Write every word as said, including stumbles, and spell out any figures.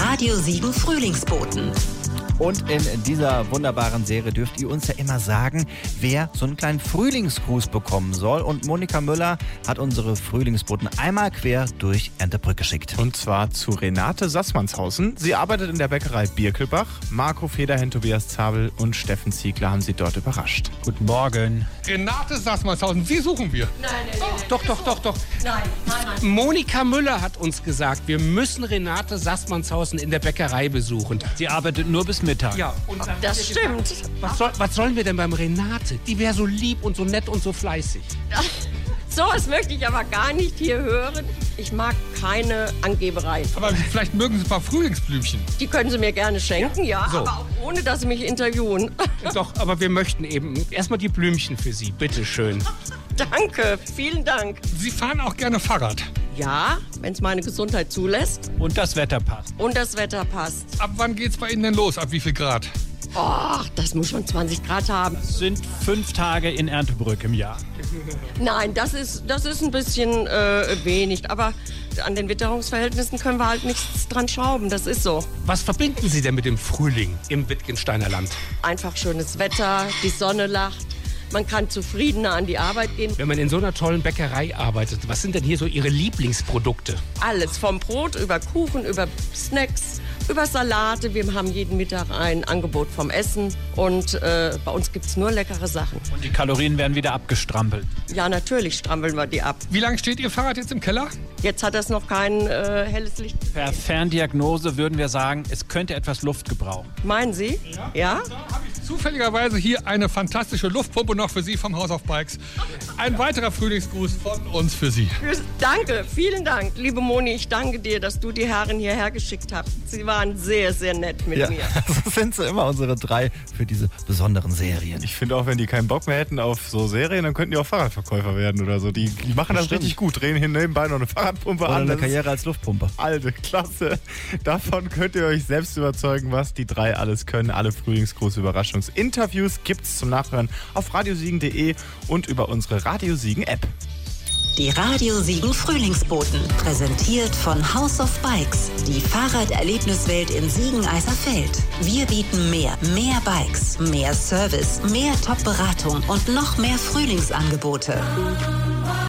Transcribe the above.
Radio Siegen Frühlingsboten. Und in dieser wunderbaren Serie dürft ihr uns ja immer sagen, wer so einen kleinen Frühlingsgruß bekommen soll. Und Monika Müller hat unsere Frühlingsboten einmal quer durch Erndtebrück geschickt. Und zwar zu Renate Sassmannshausen. Sie arbeitet in der Bäckerei Birkelbach. Marco Federhen, Tobias Zabel und Steffen Ziegler haben sie dort überrascht. Guten Morgen. Renate Sassmannshausen, Sie suchen wir. Nein, nein, nein. Doch, doch, doch, doch. Nein, nein, nein. Monika Müller hat uns gesagt, wir müssen Renate Sassmannshausen in der Bäckerei besuchen. Sie arbeitet nur bis Mittag. Ja, und dann Das hat sie gesagt, stimmt. Was, soll, was sollen wir denn beim Renate? Die wäre so lieb und so nett und so fleißig. So was möchte ich aber gar nicht hier hören. Ich mag keine Angebereien. Aber vielleicht mögen Sie ein paar Frühlingsblümchen. Die können Sie mir gerne schenken, ja, So. aber auch ohne, dass Sie mich interviewen. Doch, aber wir möchten eben erstmal die Blümchen für Sie. Bitte schön. Danke, vielen Dank. Sie fahren auch gerne Fahrrad. Ja, wenn es meine Gesundheit zulässt Und das Wetter passt. und das Wetter passt. Ab wann geht's bei Ihnen denn los? Ab wie viel Grad? Och, das muss schon zwanzig Grad haben. Es sind fünf Tage in Erndtebrück im Jahr. Nein, das ist, das ist ein bisschen äh, wenig. Aber an den Witterungsverhältnissen können wir halt nichts dran schrauben. Das ist so. Was verbinden Sie denn mit dem Frühling im Wittgensteiner Land? Einfach schönes Wetter, die Sonne lacht. Man kann zufriedener an die Arbeit gehen. Wenn man in so einer tollen Bäckerei arbeitet, was sind denn hier so Ihre Lieblingsprodukte? Alles, vom Brot über Kuchen, über Snacks, über Salate. Wir haben jeden Mittag ein Angebot vom Essen. Und äh, bei uns gibt es nur leckere Sachen. Und die Kalorien werden wieder abgestrampelt. Ja, natürlich strampeln wir die ab. Wie lange steht Ihr Fahrrad jetzt im Keller? Jetzt hat das noch kein äh, helles Licht. Per Ferndiagnose würden wir sagen, es könnte etwas Luft gebrauchen. Meinen Sie? Ja? Da habe ich zufälligerweise hier eine fantastische Luftpumpe noch für Sie vom House of Bikes. Ein weiterer Frühlingsgruß von uns für Sie. Danke, vielen Dank. Liebe Moni, ich danke dir, dass du die Herren hierher geschickt hast. Sie waren sehr, sehr nett mit Ja, mir. so sind sie immer unsere drei für diese besonderen Serien. Ich finde auch, wenn die keinen Bock mehr hätten auf so Serien, dann könnten die auch Fahrradverkäufer werden oder so. Die, die machen das Stimmt. richtig gut. Drehen hier nebenbei noch eine Fahrradpumpe Oder an. eine Das ist Karriere als Luftpumpe. alte Klasse. Davon könnt ihr euch selbst überzeugen, was die drei alles können. Alle Frühlingsgruß-Überraschungsinterviews gibt's zum Nachhören auf radiosiegen punkt de und über unsere Radio Siegen App. Die Radio Siegen Frühlingsboten, präsentiert von House of Bikes, die Fahrraderlebniswelt in Siegen-Eiserfeld. Wir bieten mehr, mehr Bikes, mehr Service, mehr Top-Beratung und noch mehr Frühlingsangebote.